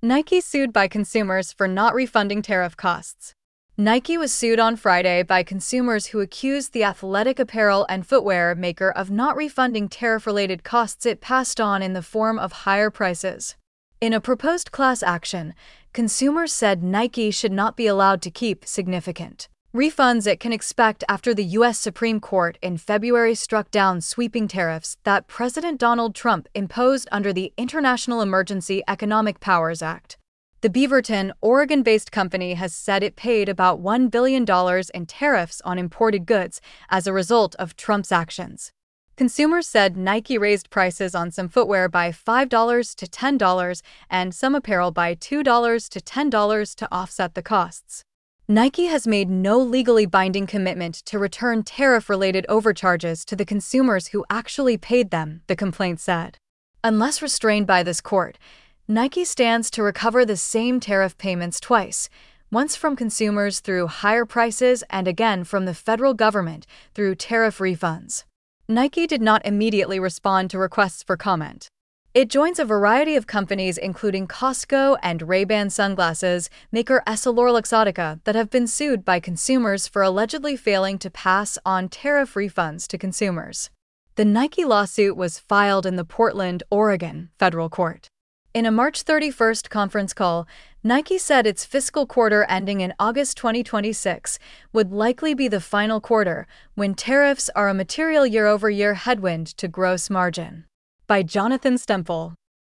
Nike sued by consumers for not refunding tariff costs. Nike was sued on Friday by consumers who accused the athletic apparel and footwear maker of not refunding tariff-related costs it passed on in the form of higher prices. In a proposed class action, consumers said Nike should not be allowed to keep significant refunds it can expect after the U.S. Supreme Court in February struck down sweeping tariffs that President Donald Trump imposed under the International Emergency Economic Powers Act. The Beaverton, Oregon-based company has said it paid about $1 billion in tariffs on imported goods as a result of Trump's actions. Consumers said Nike raised prices on some footwear by $5 to $10 and some apparel by $2 to $10 to offset the costs. Nike has made no legally binding commitment to return tariff-related overcharges to the consumers who actually paid them, the complaint said. Unless restrained by this court, Nike stands to recover the same tariff payments twice, once from consumers through higher prices and again from the federal government through tariff refunds. Nike did not immediately respond to requests for comment. It joins a variety of companies including Costco and Ray-Ban sunglasses maker EssilorLuxottica that have been sued by consumers for allegedly failing to pass on tariff refunds to consumers. The Nike lawsuit was filed in the Portland, Oregon, federal court. In a March 31st conference call, Nike said its fiscal quarter ending in August 2026 would likely be the final quarter when tariffs are a material year-over-year headwind to gross margin. By Jonathan Stempel.